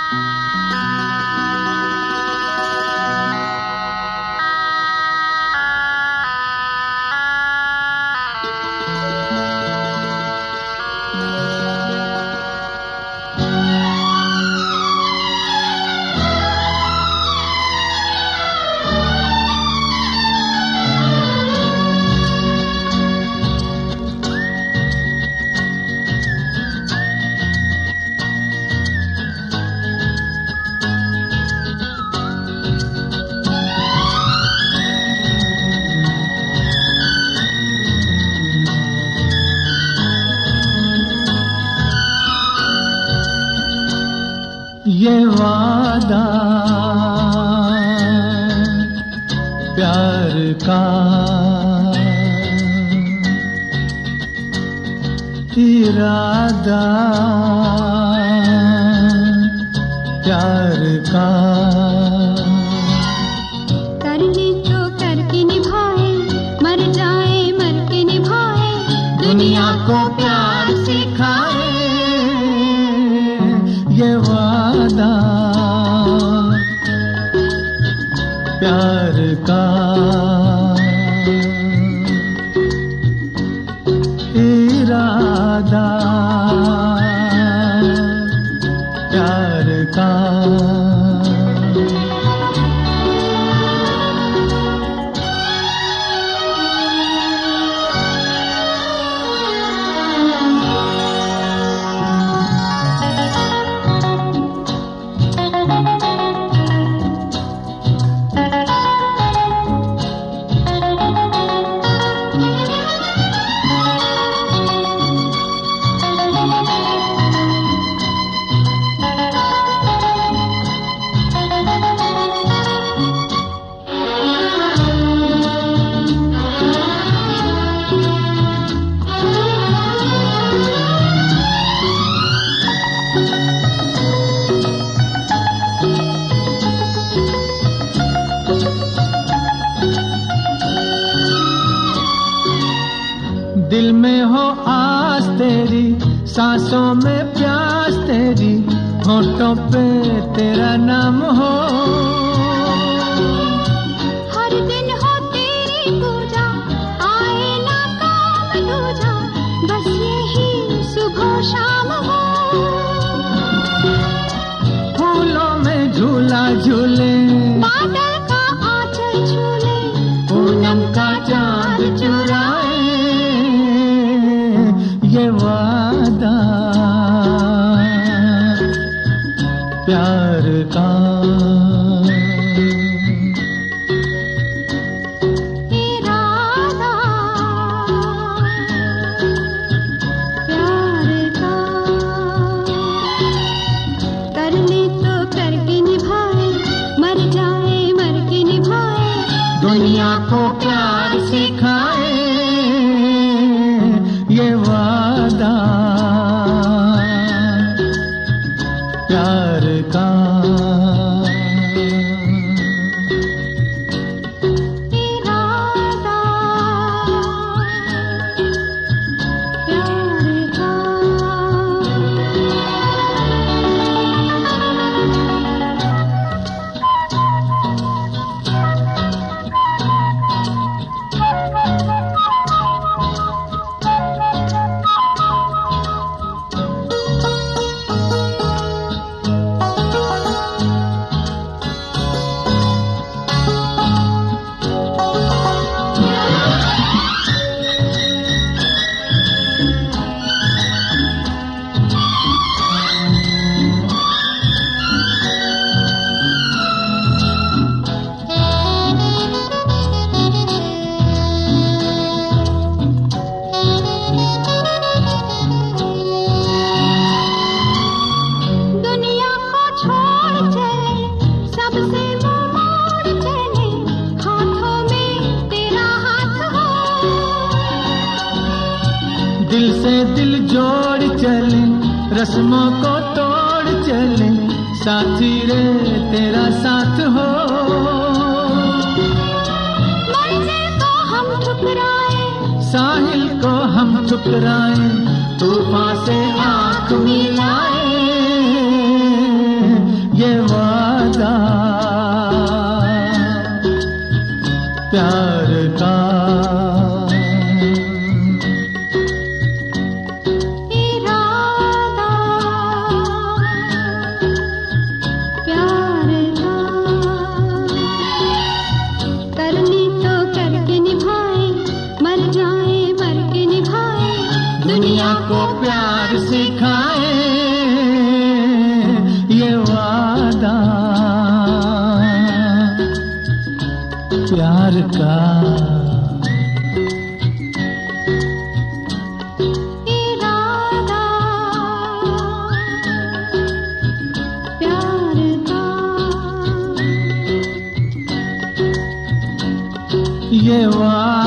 ये वादा प्यार का इरादा प्यार का कर ले तो करके निभाए, मर जाए मर के निभाए, दुनिया को प्यार सिखाए। ये वादा प्यार का इरादा प्यार का। दिल में हो आस तेरी, सांसों में प्यास तेरी, होठों पे तेरा नाम हो। हर दिन हो तेरी पूजा, आए ना काम दूजा, बस यही सुबह शाम हो। फूलों में झूला झूले, बादल का आंचल झूले, पूनम का चांद चुराए। ये वादा प्यार का इरादा प्यार का। कर ले तो करके निभाए, मर जाए मर के निभाए, दुनिया को प्यार सिखाए। ये वादा प्यार का इरादा प्यार का। दुनिया को छोड़ चले, सबसे मुंह मोड़ चले, हाथों में तेरा हाथ हो। दिल से दिल जोड़ चले, रस्मों को तोड़ चले, साथी रे तेरा साथ हो। मंजिल को हम ठुकराए, साहिल को हम ठुकराए, तूफान से आंख मिलाए। को प्यार सिखाए ये वादा प्यार का इरादा प्यार का ये वादा